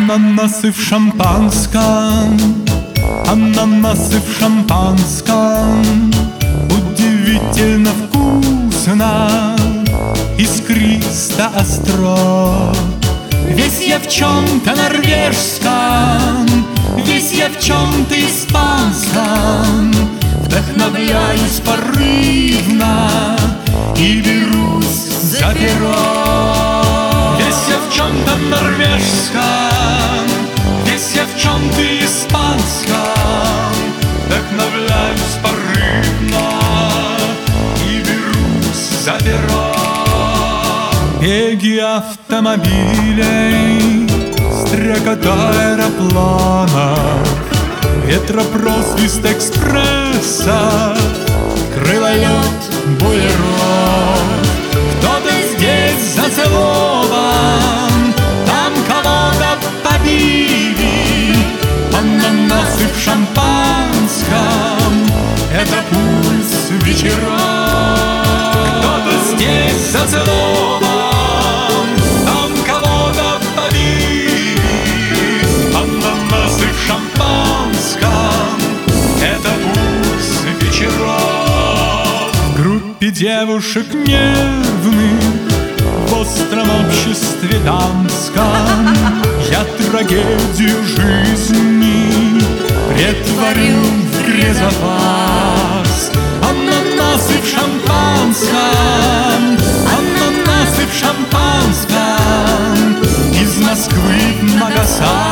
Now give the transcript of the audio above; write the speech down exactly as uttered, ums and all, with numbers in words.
Ананасы в шампанском, ананасы в шампанском, удивительно вкусно, искристо остро. Весь я в чем-то норвежском, весь я в чем-то испанском, вдохновляюсь порывно и берусь за перо. Весь я в чем-то норвежском, весь я в чем-то испанском, вдохновляюсь порывно и берусь за перо. Беги автомобилей, стрекота аэропланов, ветропросвист экспресса, крылолет буеров. Кто-то здесь зацелован, там кого-то побили. Ананасы в шампанском — это пульс вечеров. Кто-то здесь зацелован, там кого-то побили. Ананасы в шампанском — это пульс вечеров. В группе девушек нервных, в остром обществе дамском, я трагедию жизни претворю в грезопас. Ананасы в шампанском, ананасы в шампанском, из Москвы в Магасан.